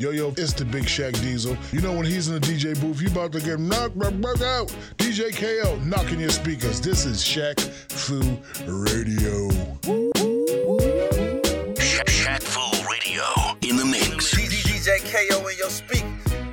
Yo, it's the Big Shaq Diesel. You know when he's in the DJ booth, you about to get knocked out. DJ KO knocking your speakers. This is Shaq Fu Radio. Shaq Fu Radio in the mix. DJ KO in your speakers.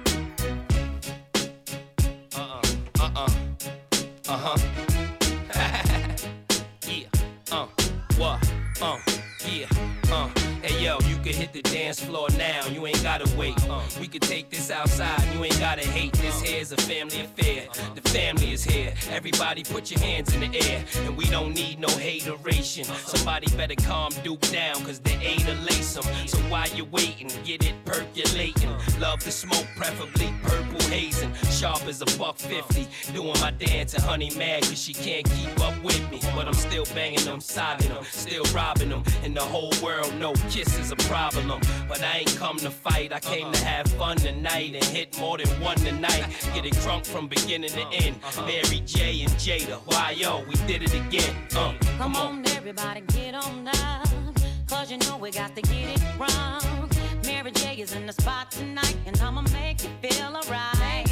Hey yo, you can hit the dance floor now, you ain't gotta wait. We can take this outside, you ain't gotta hate. This here's a family affair, the family is here. Everybody put your hands in the air, and we don't need no hateration. Somebody better calm Duke down, cause they ain't a lace 'em. So while you're waiting, get it percolating. Love the smoke, preferably purple hazing. Sharp as a $1.50, doing my dance and honey mad cause she can't keep up with me. But I'm still banging them, sobbing them, still robbing them. And the whole world know kiss is a problem. But I ain't come to fight, I came to have fun tonight and hit more than one tonight. Get it crunk from beginning to end. Mary J and Jada, why yo, we did it again. Come on everybody, get on up, cause you know we got to get it wrong. Mary J is in the spot tonight, and I'ma make you feel alright.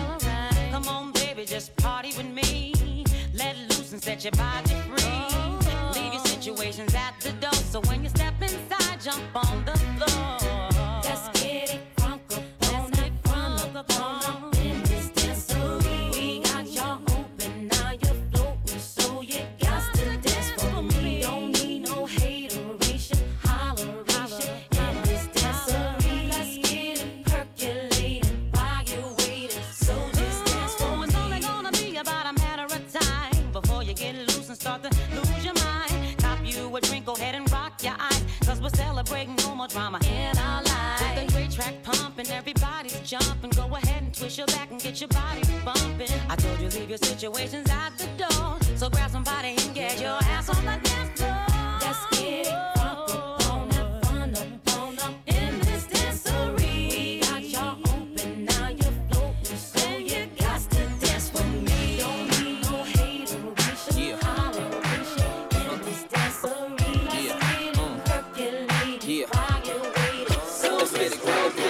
Come on baby, just party with me. Let loose and set your body free. Leave your situations at the door, so when you step inside, jump on the floor. Let's get it crunk up on it, crunk up on in this dancery. We got y'all open, now you're floating, so you got to dance for me. Don't need no hateration, holleration in this dancery. Let's get it percolating while you're waiting, so just dance for me. It's only gonna be about a matter of time before you get loose and start to lose your mind. Cop you a drink, go ahead and rock your eyes, cause we're celebrating no more drama in our lives. With the great track pumping, everybody's jumping. Go ahead and twist your back and get your body bumping. I told you leave your situations at the door, so grab somebody and get your ass on the dance floor. Let's get it crunk up on that fun up in this dancery. We got y'all open, now you're floating, so you got to dance with me. Don't need no hateration, holleration in this dancery. Let's get it percolating while you're waiting, so just dance for me.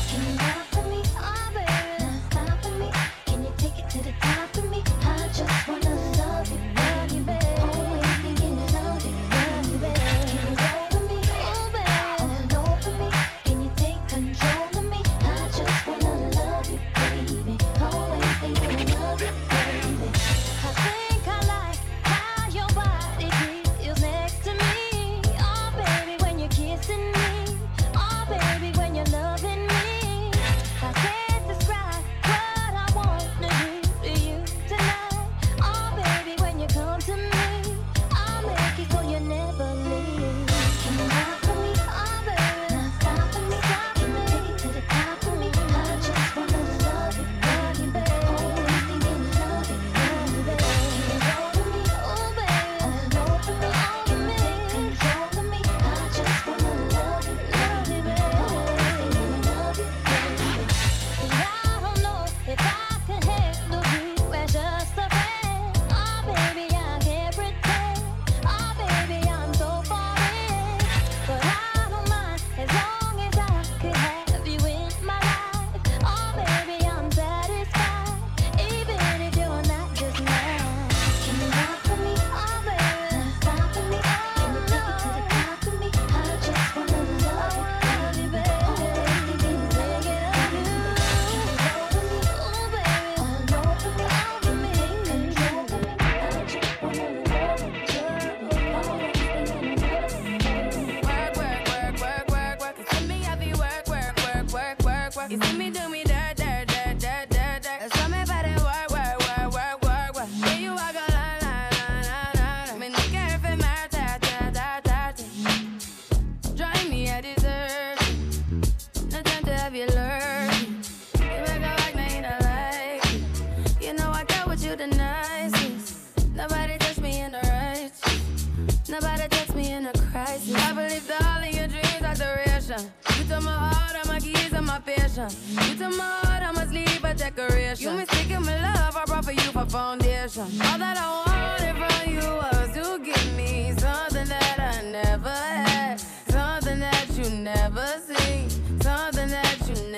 Nobody takes me in a crisis. I believe that all of your dreams are duration. You took my heart, all my keys, and my patience. You took my heart, I must leave a decoration. You mistaken my love, I brought for you for foundation. All that I wanted from you was to give me something that I never had, something that you never seen, something that you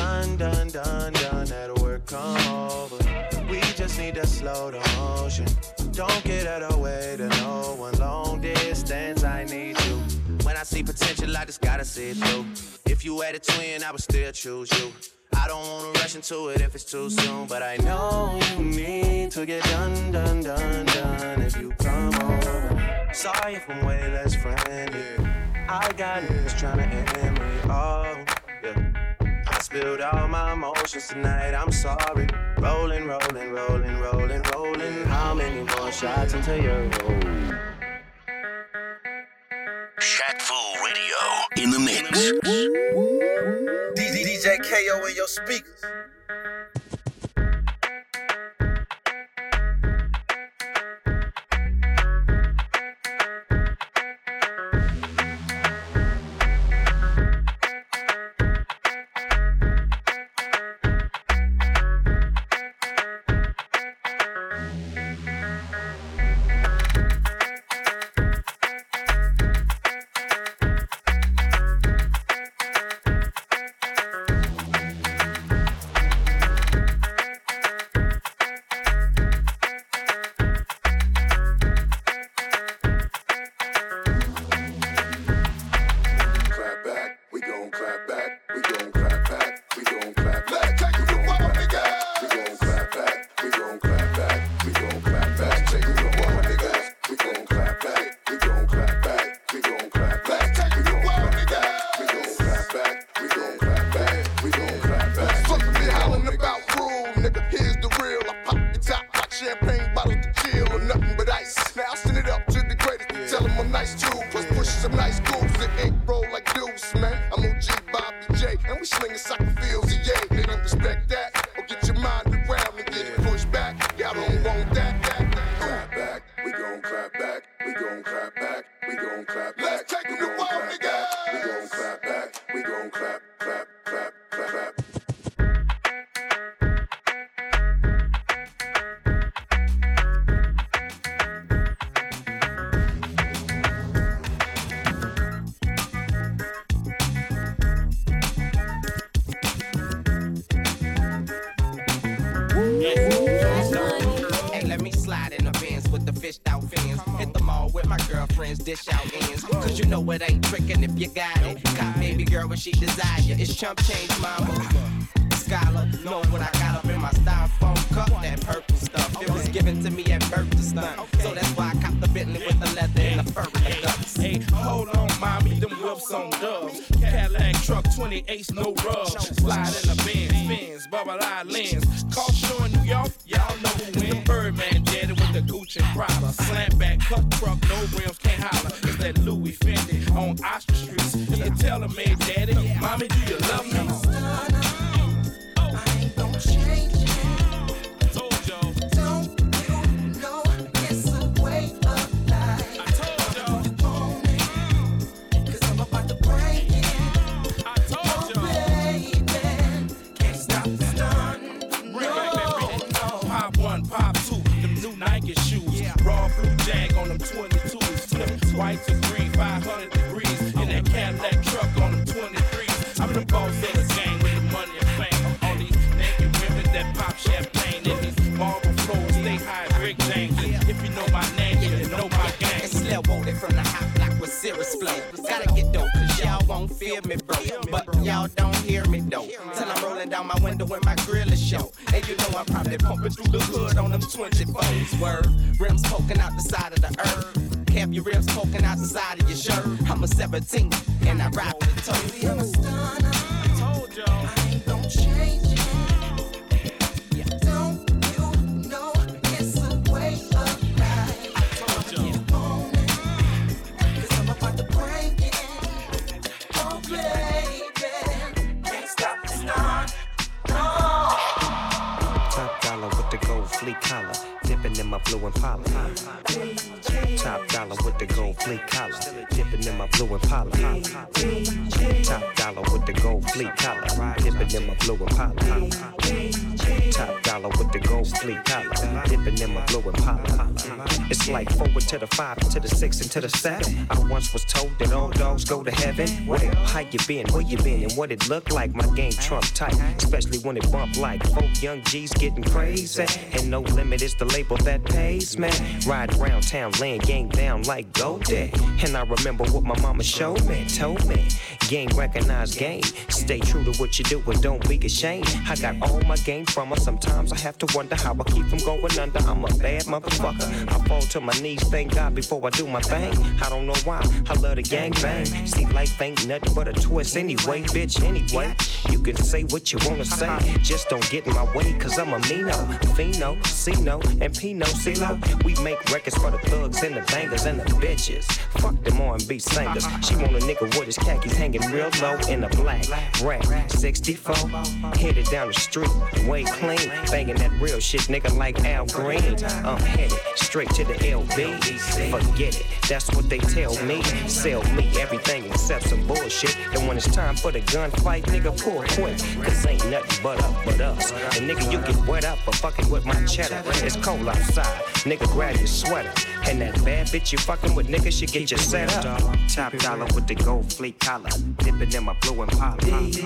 done at work, come over. We just need to slow the motion. Don't get out of the way to no one. Long distance, I need you. When I see potential, I just gotta see it through. If you had a twin, I would still choose you. I don't wanna rush into it if it's too soon, but I know you need to get done if you come over. Sorry if I'm way less friendly. I got niggas tryna end me, oh, yeah. I spilled all my emotions tonight, I'm sorry. Rolling. How many more shots until you're old? Shaq Fu Radio in the mix. DJ KO in your speakers. She desire it's chump change, mama. Scholar, know what I got up in my styrofoam cup. That purple stuff, it was given to me at birth to stunt. So that's why I copped the Bentley with the leather and the fur and the ducks. Hey, hold on, mommy, them whips on dubs. Cadillac truck, 28, no rubs. Slide in the Benz, bubble eye lens. Call show in New York, y'all know who win. Birdman daddy with the Gucci and Prada. Slam back, cut truck, no rims, can't holler. It's that Louis Fendi on Oxford Streets. You can tell her, man, daddy, mommy, do you love me? I ain't gon' change it. I told y'all. Don't you know it's a way of life? I told y'all. Own it, 'cause I'm about to break it. I told y'all. Baby, can't stop the stun. No. Pop 1, pop 2, them new Nike shoes. Raw blue jag on them 22s. Flip white to green, 500 degrees. In that Cadillac truck on them 23s. I'm the boss of the game with the money and fame. All these naked women that pop champagne. And these marble floors, stay high, Rick James. If you know my name, you know my gang. It's Lil Woody from the hot block with serious flow. Gotta get dope, 'cause y'all won't feel me, bro. But y'all don't hear me, though. Till I'm rolling down my window when my grill is show. And you know I'm probably pumping through the hood on them 24s. Word, rims poking out the side of the earth. Have your ribs poking out the side of your shirt. I'm a 17 and I ride with the toe. Baby, I'm a stunner. I told y'all. I ain't gon' change it. Don't you know it's a way of life? I told y'all. Own it, 'cause I'm about to break it. Oh, baby, can't stop the start. Top dollar with with the gold fleek collar, dipping in my blue Impala. Top dollar with the gold fleek collar, dipping in my blue Impala. Top dollar with the gold fleek collar, dipping in my blue Impala. Top dollar with the gold fleek collar, dipping in my blue Impala. It's like forward to the 5, to the 6, and to the 7. I once was told that all dogs go to heaven. Well, how you been, where you been, and what it look like? My game trump tight, especially when it bump like 4 young G's getting crazy. And No Limit is the label that pays, man. Ride around town, laying game down like Goldie. And I remember what my mama showed me, told me. Game recognized game. Stay true to what you do and don't be ashamed. I got all my game from her. Sometimes I have to wonder how I keep from going under. I'm a bad motherfucker. I fall to my knees, thank God, before I do my thing. I don't know why, I love the gang bang. See, life ain't nothing but a twist anyway, bitch, anyway. You can say what you wanna say, just don't get in my way, cause I'm a Mino, Fino, Cino, and Pino, CeeLo. We make records for the thugs and the bangers and the bitches. Fuck them R&B singers. She want a nigga with his khakis hanging real low in a black rack 64. Headed down the street, way clean, banging that real shit, nigga, like Al Green. I'm headed straight to the LB. Forget it, that's what they tell me. Sell me everything except some bullshit. And when it's time for the gunfight, nigga, pull quick. Cause ain't nothing but us. And nigga, you get wet up for fucking with my cheddar. It's cold outside, nigga, grab your sweater. And that bad bitch you fucking with, nigga, should get you set up. Top dollar with the gold fleek collar, dipping in my blue Impala.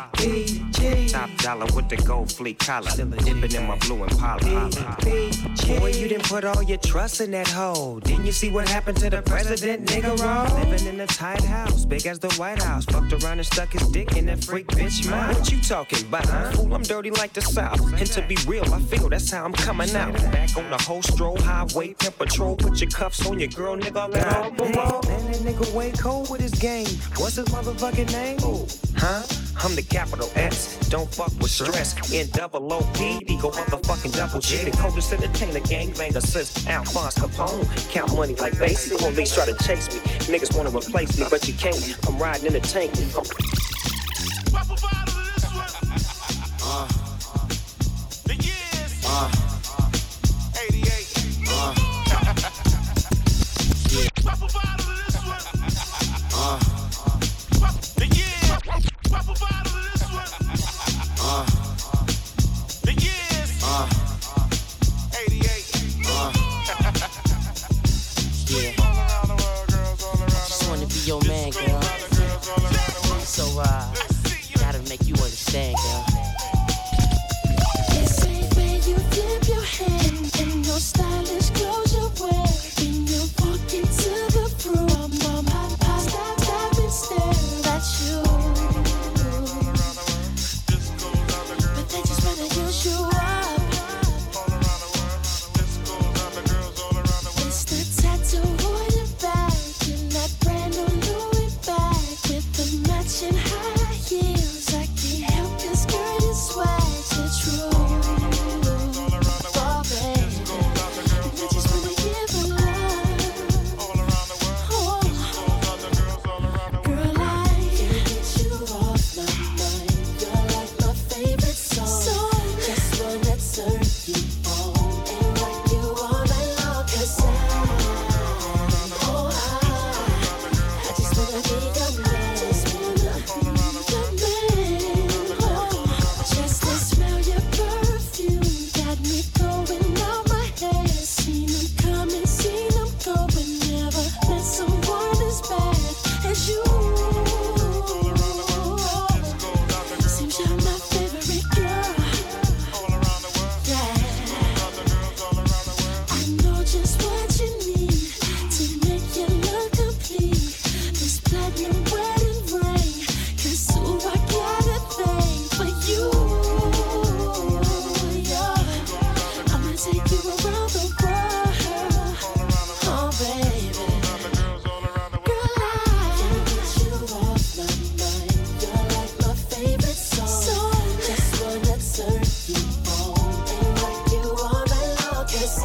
Top dollar with the gold fleek collar, dipping in my blue Impala. Boy, you didn't put all your trust in that hoe. Didn't you see what happened to the president, nigga, raw? Living in a tight house, big as the White House. Fucked around and stuck his dick in that freak bitch mouth. What you talking about? Fool, I'm dirty like the South. And to be real, I feel that's how I'm coming out. Back on the whole stroll highway, pimp patrol, put your cuffs on your girl, nigga, all that all below. Man, that nigga way cold with his game. What's his motherfucking name? Huh? I'm the capital S. Don't fuck with stress. NOOPD, go motherfucking double G. The coldest entertainer, gangbanger since Alphonse Capone. Count money like basic. Police try to chase me. Niggas wanna replace me, but you can't. I'm riding in the tank. Pop a bottle of this one. The years. 88. Pop a bottle of this one. The years. Pop a bottle of this one. The years. 88. Yeah. I just wanna be your man, girl. So, gotta make you understand, girl. It's ain't where you flip your hand and no stylish clothes you wear. When you walk into the room, I stop and stare at you. But they just wanna use you up. It's the tattoo on your back and that brand new Louis bag with the matching high heels. I can't help this girl is swag, it's true. Oh, baby, and I just wanna give her love. Oh, girl, I can't get you off my mind. You're like my favorite song. Just wanna turn you on and rock you all night long. 'Cause I just wanna be your man. Just wanna be your man. Oh, just to smell your perfume got me going out my head. Seen them coming, seen them go, but never met someone as bad as you. Seems you're my favorite girl. Yeah, I know just what you need to make you look complete. This platinum wedding ring, 'cause ooh, I got a thing for you. Yeah, I'ma take you around the world. Oh, baby. Girl, I can't get you off my mind. You're like my favorite song. Just wanna turn you on and rock you all night long. 'Cause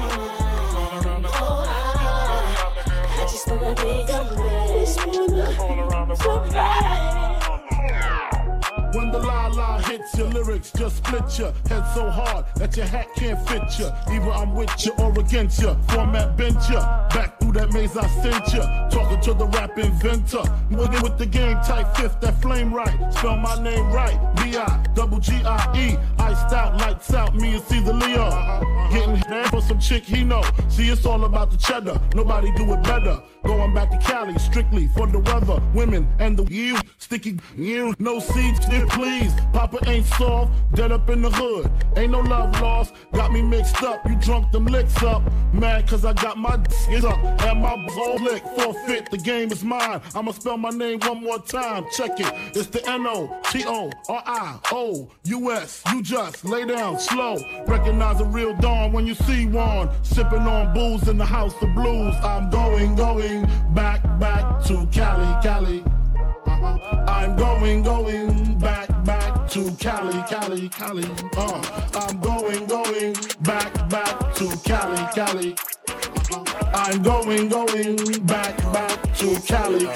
I just wanna be your man. Just wanna. When the la la hits Your lyrics just split ya. Head so hard that your hat can't fit ya. Either I'm with ya or against ya. Format bent ya. Back through that maze I sent ya. Talking to the rap inventor. Moving with the game type fifth, that flame right. Spell my name right. B-I-double-G-I-E. Iced out, lights out, me and Caesar Leo. Getting there for some chick he know. See, it's all about the cheddar. Nobody do it better. Going back to Cali, strictly for the weather. Women and the you. Sticky you. No seeds, please. Papa ain't soft. Dead up in the hood. Ain't no love lost. Got me mixed up. You drunk them licks up. Mad cause I got my d***s up. And my whole lick. Forfeit. The game is mine. I'ma spell my name one more time. Check it. It's the N-O-T-O-R-I-O-U-S. You just lay down slow. Recognize a real dawn when you see one. Sipping on booze in the house of blues. I'm going back to Cali. I'm going back to Cali. I'm going back to Cali. I'm going back to Cali.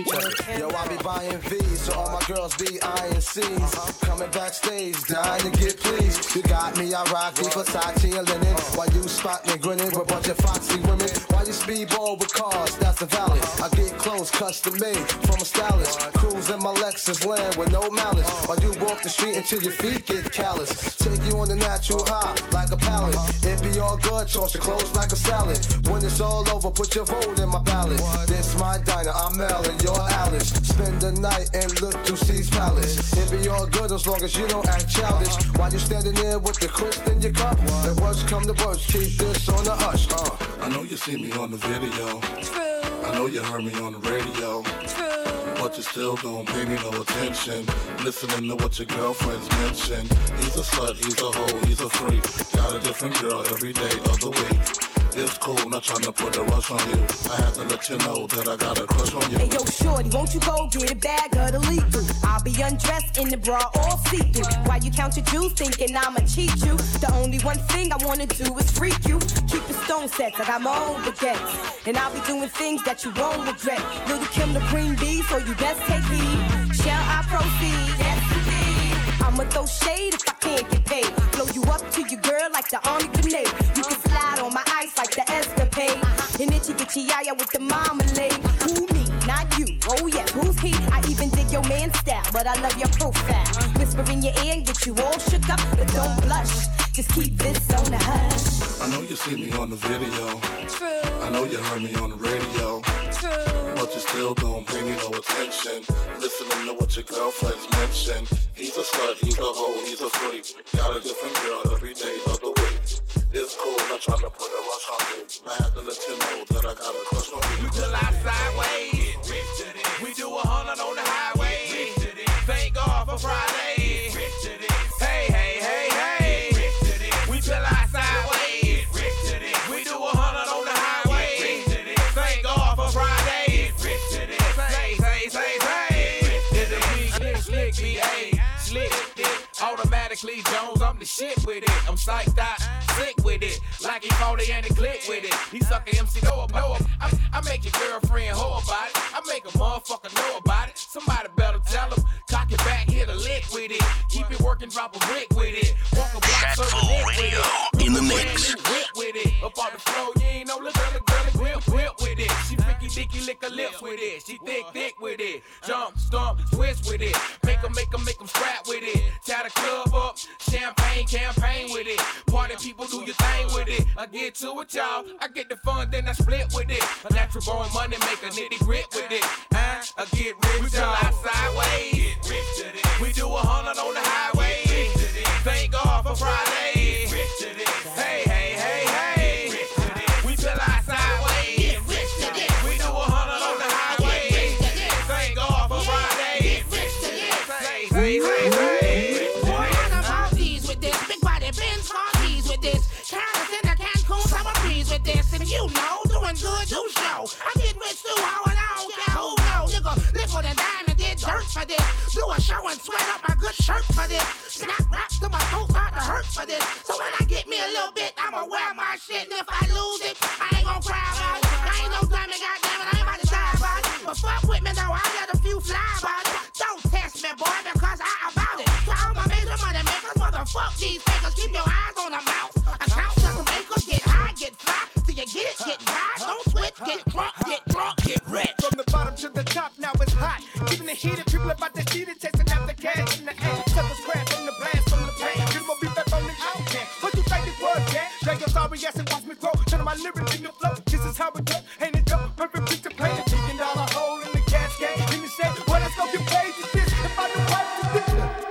Yo, I be buying V's, so all my girls be eyeing C's. Coming backstage, dying to get pleased. You got me, I rock me, Versace and linen. While you spot me grinning with a bunch of foxy women. While you speedball with cars, that's the valley. I get clothes custom made from a stylist. Cruise in my Lexus land with no malice. While you walk the street until your feet get callous. Take you on the natural high, like a pallet. It be all good, toss your clothes like a salad. When it's all over, put your vote in my ballot. This my diner, I'm Mel and you're Alice. Spend the night and look to C's Palace. It be all good as long as you don't act childish. While you standing there with the crisp in your cup. The worst come to worst, keep this on the hush. I know you see me on the video. True. I know you heard me on the radio. True. But you still don't pay me no attention. Listening to what your girlfriends mention. He's a slut, he's a hoe, he's a freak. Got a different girl every day of the week. It's cool, not trying to put a rush on you. I have to let you know that I got a crush on you. Hey yo, shorty, won't you go get a bag of the lethal? I'll be undressed in the bra all see-through. While you count your juice, thinking I'ma cheat you. The only one thing I wanna do is freak you. Keep the stone sets, I got my own baguettes. And I'll be doing things that you won't regret. Little Kim the Queen Bee, so you best take heed. Shall I proceed? Yes, indeed. I'ma throw shade if I can't get paid. Blow you up to your girl like the army grenade. You can slide on my ice like the escapade. And itchy get yaya with the marmalade. Who me? Not you. Oh yeah, who's he? I even dig your man's style, but I love your profile. Whisper in your ear and get you all shook up, but don't blush. Just keep this on the hush. I know you see me on the video. True. I know you heard me on the radio. True. But you still don't pay me no attention. Listening to what your girlfriends mention. He's a slut, he's a hoe, he's a freak. Got a different girl every day of the week. It's cool, not trying to put a rush on you. I have to let you know that I got a crush on you. We pull out sideways. We do 100 on the highway. Thank God for Friday. Hey, hey, hey, hey. We pull out sideways. We do 100 on the highway. Thank God for Friday. Say. Is it we slick, B.A. Slick it. Automatically Jones, I'm the shit with it. I'm psyched out, sick with it. Like he 40 and he click with it. He suck a MC, know about it. I make your girlfriend hoe about it. I make a motherfucker know about it. Somebody better tell him. Cock it back, hit a lick with it. Keep it working, drop a brick with it. Walk a block, serve a lick with it. In the mix. Whip with it. Up on the floor, you ain't no little girl, whip with it. She freaky dicky, lick her lips with it. She thick with it. Jump, stomp, twist with it. Make them strap with it. Tie the club up, champagne campaign with it. Party people do your thing with it. I get to it, y'all. I get the fun, then I split with it. A natural born money, make a nitty grit with it. I get rich, y'all. Sideways. We do 100 on the highway. Thank God for Friday. Hey, hey, hey, hey. We feel our sideways. We do 100 on the highway. Thank God for Friday. Say. And you know, doing good, do show. I get rich too, how and I don't care who knows. Nigga, liquid and diamond did dirt for this. Do a show and sweat up my good shirt for this. Snap rap to my throat, start to hurt for this. So when I get me a little bit, I'ma wear my shit. And if I lose it, I ain't gon' cry about it. I ain't no dummy, goddammit, I ain't about to die about it. But fuck with me though, I got a few fly about it. Don't test me, boy, because I about it. So all my major money get rich. From the bottom to the top, now it's hot. Even the heated people about to see the tasting out the cash in the air. Suckers crash from the blast from the pain. Get more beef up on the show, yeah. What you think this was, yeah? Drag your sorry ass and watch me grow. Turn my lyrics in the flow. This is how it goes. Ain't it dope? Perfect piece to play. $1 million hole in the cascade. Let me say, well, let's go get paid to this. If I do what to this.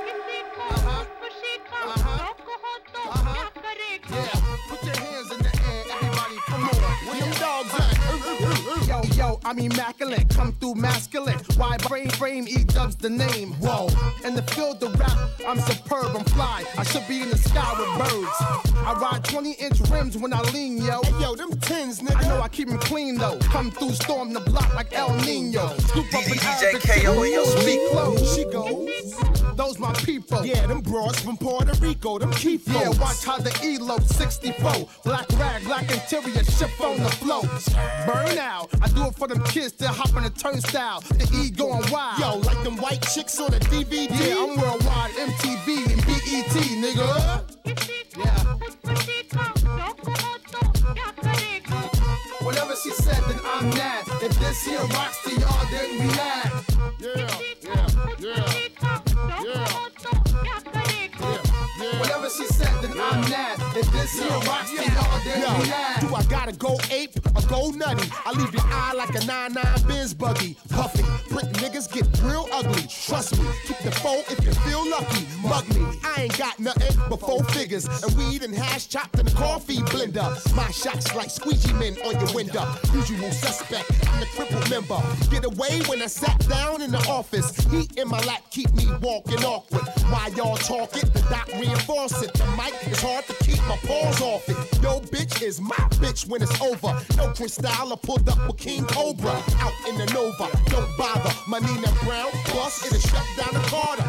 Yeah, put your hands in the air, everybody. Come on, where them dogs at? Yo, I'm immaculate, come through masculine. Why frame, E-dubs the name. Whoa, in the field of rap, I'm superb, I'm fly. I should be in the sky with birds. I ride 20-inch rims when I lean, yo. Hey, yo, them tins, nigga. I know I keep them clean, though. Come through, storm the block like El Nino. Scoop up an Arabic KO, yo, speak low. She goes, those my people. Yeah, them broads from Puerto Rico, them key flows. Yeah, watch how the elope 64. Black rag, black interior, ship on the flow. Burn out, I do it for them kids that hop on the turnstile. The E going wild. Yo, like them white chicks on the DVD. Yeah, I'm worldwide, MTV and BET, nigga. Yeah. Whatever she said, then I'm mad. If this here rocks to y'all, then we mad. Whatever she said, then I'm mad. If this here rocks to y'all, then we mad. Do I gotta go ape or go nutty? I leave your eye like a 99 Benz buggy. Puffy, brick niggas get real ugly. Trust me, keep the foe if you feel lucky. Mug me, I ain't got nothing but 4 figures. And weed and hash chopped in the coffee blender. My shots like squeegee men on your window. Usual suspect, I'm the crippled member. Get away when I sat down in the office. Heat in my lap keep me walking awkward. While y'all talk it, the doc reinforce it. The mic is hard to keep my paws off it. Yo, bitch is my bitch when it's over. No Cristal, I pulled up with King Cobra. Out in the Nova, don't bother. My Nina Brown, boss, it'll shut down the Carter.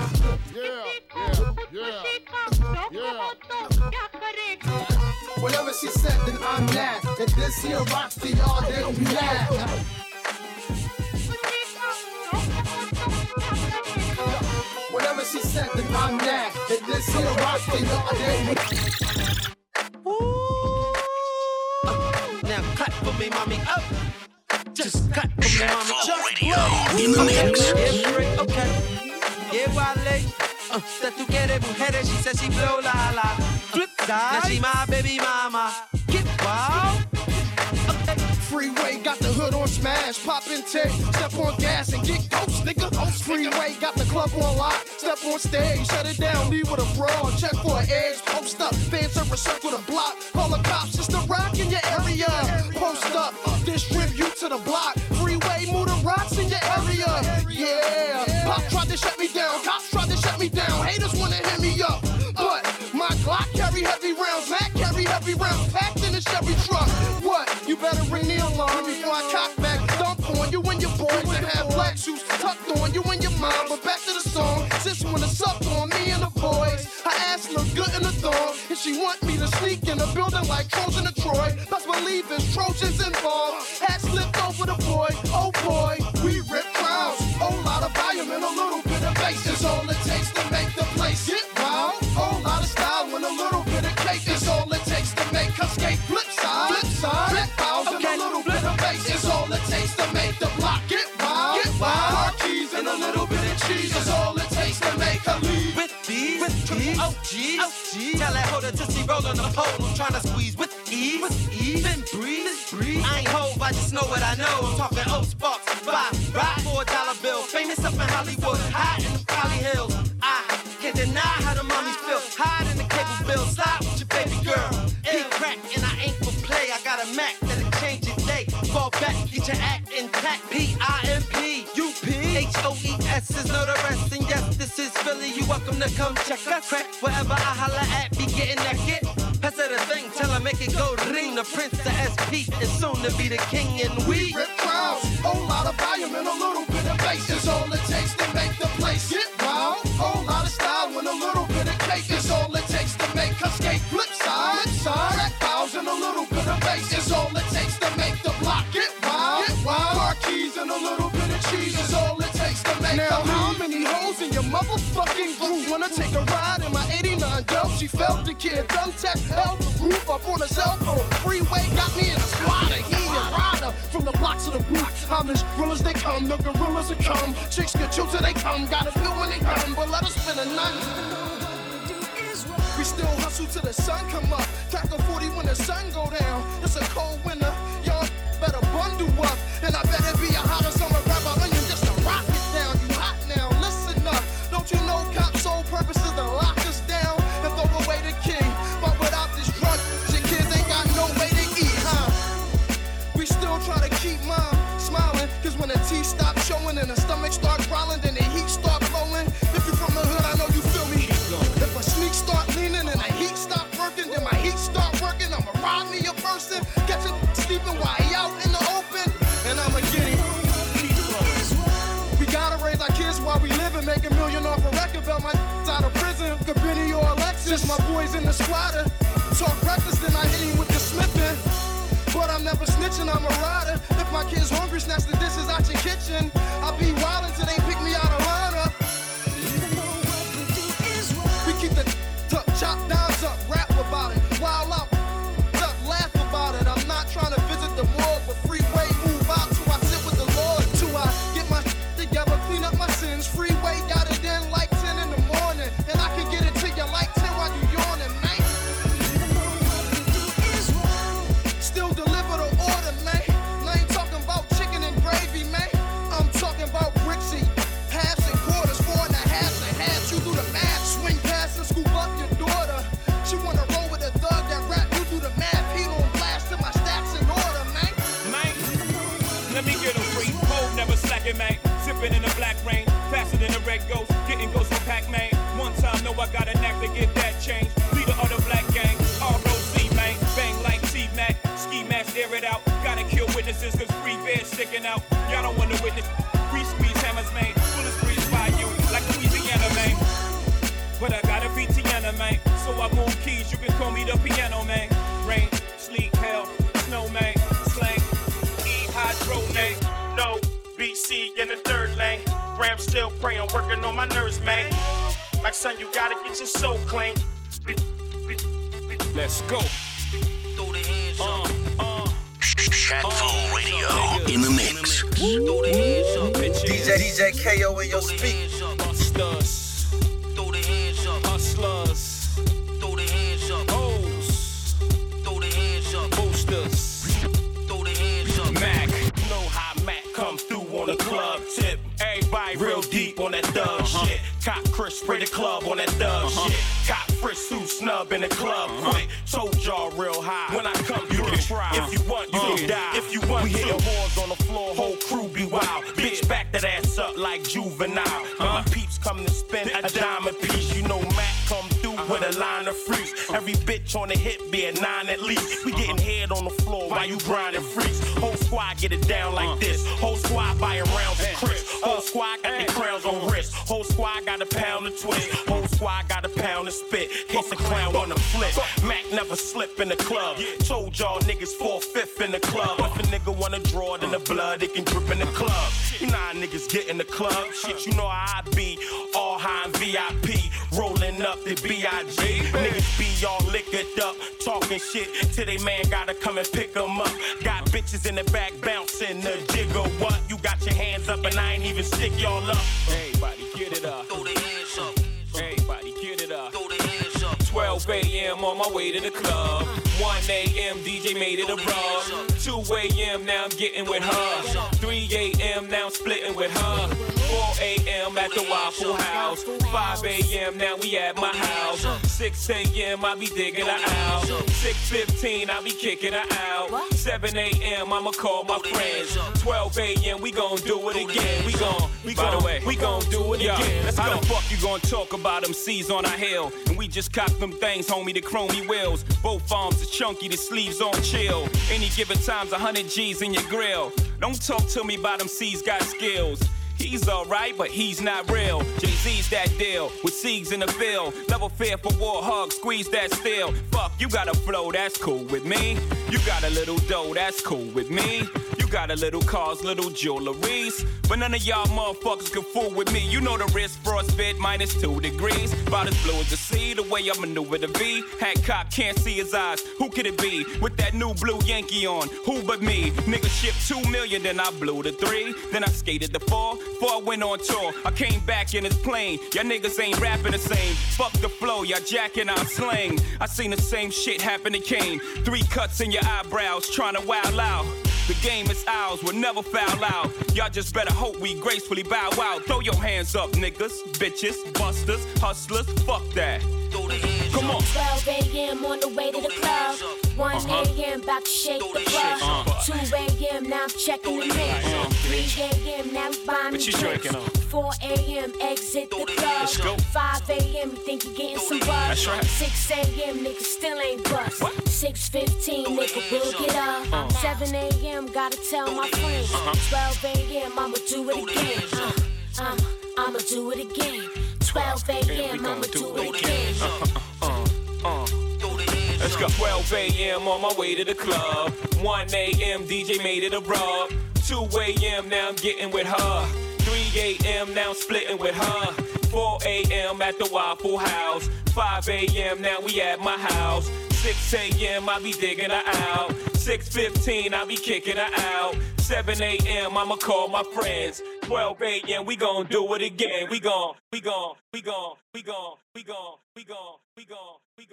Whatever she said, then I'm mad. If this here rocks to y'all, then we mad. Whatever she said, then I'm mad. If this here rocks to y'all, then we mad. Now clap for me, mommy, up. Just clap for me, mommy, just Radio in the mix. Yeah, okay. Yeah, Wale. That tú quieres mujeres, she said she blow la la. Flip side. Now she my baby mama. Get wild. Okay. Freeway got the hood on smash, pop and take, step on gas and get ghost, nigga. Freeway got the club on lock, step on stage, shut it down, leave with a brawl, check for an edge, post up, fans ever circle the block, call the cops, it's the rock in your area. Post up, distribute to the block, freeway, move the rocks in your area. Yeah, Pop tried to shut me down, cops tried to shut me down, haters wanna hit me up, but my Glock carry heavy rounds, Mac carry heavy rounds, packed in a Chevy truck. What? You better ring the alarm before I cock back, dump on you and your boys that have black suits tucked on you and your mom. But back to the song, sis wanna suck on me and the boys. Her ass look good in the thong, and she want me to sneak in the building like Trojan to Troy. Best believe there's Trojans involved. Hat slipped over the boy, oh boy, we rip crowds. Whole lot of volume and a little bit of bass is all it takes to make the place get wild. Whole lot of style and a little bit of cake is all it takes to make her skate. Flip side, flip fouls and a little bit of bass is all it takes to make the block get wild. Car keys and a little bit of cheese is all it takes to make her leave. With these, OG. Tell that hoe to see roll on the pole. I'm trying to squeeze with ease. Then breathe. I ain't hope, I just know what I know. I'm talking old sparks, $5, ride for $1 bill. Famous up in Hollywood, high in the Valley Hills. I can't deny how the mommies feel. Hide in the cable bill, slide with your baby girl. He crack and I ain't for play. I got a Mac that'll change your day. Fall back, get your act intact. PIMP, HOES is know the rest. And yes, this is Philly. You welcome to come check us. Crack wherever I holla at, be getting that get. Pass her the thing, tell her make it go ring. The Prince, the SP, is soon to be the king. And we rip crowds, whole lot of volume and a little bit of bass is all it takes to make the place get wild. Whole lot of style and a little bit of cake is all it takes to make her skate. Flip side, crack fouls and a little bit of bass is all it takes to make the block get wild. Car keys and a little bit of cheese is all it takes to make now, how many hoes in your motherfucking group wanna take a ride in my 89 Dell? She felt the kid, done tech, held the roof up on a cell phone. Freeway got me in a squatter, he a rider from the to the booth. I'm as real as they come, the gorillas that come. Chicks get you till they come, gotta feel when they come, but let us spend a night. We still hustle till the sun come up. Crack a 40 when the sun go down. It's a cold winter, y'all better bundle up. And I better be a hotter summer rapper onion just to rock it down. You hot now, listen up. Don't you know cops' sole purpose is to lock us down and throw away the king? But without this drug, your kids ain't got no way to eat, huh? We still try to keep mom smiling, cause when the teeth stop showing and the stomach start growling, then the heat start blowing. If you from the hood, I know you feel me. If a sneak start leaning and the heat stop working, then my heat start working. I'ma rob me a person, catch him sleeping while he out in the open, and I'ma get him. We gotta raise our kids while we live and make $1 million off a record belt. My out of prison, Cabrini or Alexis. My boys in the squatter talk reckless, then I hit him with the slipping. But I'm never snitching, I'm a rider. If my kid's hungry, snatch the dishes out your kitchen. I'll be wildin' till they pick me out of lineup. We keep the chop downs up, rap about it. Wild out, laugh about it. I'm not trying to visit the morgue, but freeway move out till I sit with the Lord. Till I get my together, clean up my sins. Freeway got it in like 10 in the morning. And I can get it to you like 10 while you yawning, man. Still deliver the order, man. I ain't talking about chicken and gravy, man. I'm talking about Brixie, halves and quarters, 4 and a halves and halves. You do the math, swing past and scoop up your daughter. She wanna roll with a thug that rap. You do the math, he on blast till my stacks in order, man. Man, let me get a free. Hold never slacking, man. Sipping in the black rain, faster than the red ghost. Getting ghosts from Pac-Man. One time, know I got a knack to get that change. Leader of the black gang, R.O.C. man. Bang like T-Mac, ski mask, air it out. Gotta kill witnesses, cause free bears sticking out. Y'all don't wanna witness. Free squeeze hammers, man. Bullets breeze by you, like Louisiana, man. But I gotta be Tiana, man. So I move keys, you can call me the piano, man. Rain, sleet, hell, snow, man. Slang, E, hydro, man. No, BC in the third lane. Ram still praying, working on my nerves, man. Like son, you gotta get your soul clean. Let's go. Throw the hands up. Shaq Fu Radio in the mix. Throw the hands up. DJ KO in your speech. Busters. Throw the hands up. Hustlers. Throw the hands up. Hoes. Throw the hands up. Boosters. Throw the hands up. Mac. Know how Mac come through on the club tip. Everybody real deep on that thug shit. Cop Chris spray the club on that thug shit. Cop Frisk who snub in the club quick. Told y'all real high. When I come through, if you want, you can die. If you want, we hit the whores on the floor, whole crew be wild. Bitch, back that ass up like juvenile. When my peeps come to spend a diamond piece, you know Mac come through with a line of freaks. Every bitch on the hip be a 9 at least. We getting head on the floor while you grinding freaks. Whole squad get it down like this. Whole squad buying rounds of Chris. Whole squad got their crowns on wrist. Whole squad got a pound of twist. Whole squad got a pound of spit. Case a clown on the flip. Mac never slip in the club. Told y'all niggas 4/5 in the club. If a nigga wanna draw it in the blood, it can drip in the club. You know how niggas get in the club. Shit, you know how I be. All high and VIP. Rolling up the B.I.G. Niggas be all liquored up. Talking shit till they man gotta come and pick them up. Got bitches in the back bouncing the jigger. What? You got your hands up and I ain't even stick y'all up. Everybody get it up. Throw the hands up. Everybody get it up. Throw the hands up. 12 a.m. on my way to the club. 1 a.m. DJ made it a rub. 2 a.m. now I'm getting with her. 3 a.m. now I'm splitting with her. 4 a.m. at the Waffle House. 5 a.m. now we at my house. 6 a.m. I be digging her out. 6:15 I be kicking her out. 7 a.m. I'ma call my friends. 12 a.m. we gon' do it again. We gon' do it again. Let's go. How the fuck you gon' talk about them C's on our hill? And we just cock them things, homie, the chromey wheels. Both arms are chunky, the sleeves on chill. Any given time's 100 G's in your grill. Don't talk to me about them C's got skills. He's alright, but he's not real. Jay-Z's that deal, with Siegs in the field. Never fear for war, hug, squeeze that steel. Fuck, you got a flow, that's cool with me. You got a little dough, that's cool with me. You got a little cars, little jewelries. But none of y'all motherfuckers can fool with me. You know the wrist frostbit, -2 degrees. About as blue as the sea, the way I maneuver the V. Hat cop, can't see his eyes, who could it be? With that new blue Yankee on, who but me? Nigga shipped 2 million, then I blew the 3. Then I skated the 4, before I went on tour. I came back in his plane, y'all niggas ain't rapping the same. Fuck the flow, y'all jacking our slang. I seen the same shit happen to Kane. 3 cuts in your eyebrows, trying to wow out. The game is ours, we'll never foul out. Y'all just better hope we gracefully bow out. Throw your hands up, niggas, bitches, busters, hustlers, fuck that. Come on. 12 a.m. on the way to the club. 1 a.m. about to shake the club. 2 a.m. now I'm checking the mix. 3 a.m. now we buying me drinks. 4 a.m. exit the club. 5 a.m. you think you're getting some buzz. 6 a.m. nigga still ain't bust. 6:15 nigga will get up. 7 a.m. gotta tell my friends. 12 a.m. I'ma do it again. I'ma do it again. 12 a.m. I'ma do it again. Let's go. 12 a.m. on my way to the club. 1 a.m. DJ made it a rub. 2 a.m. now I'm getting with her. 3 a.m. now I'm splitting with her. 4 a.m. at the Waffle House. 5 a.m. now we at my house. 6 a.m. I be digging her out. 6:15 I be kicking her out. 7 a.m. I'ma call my friends. 12 a.m. we gon' do it again. We gon'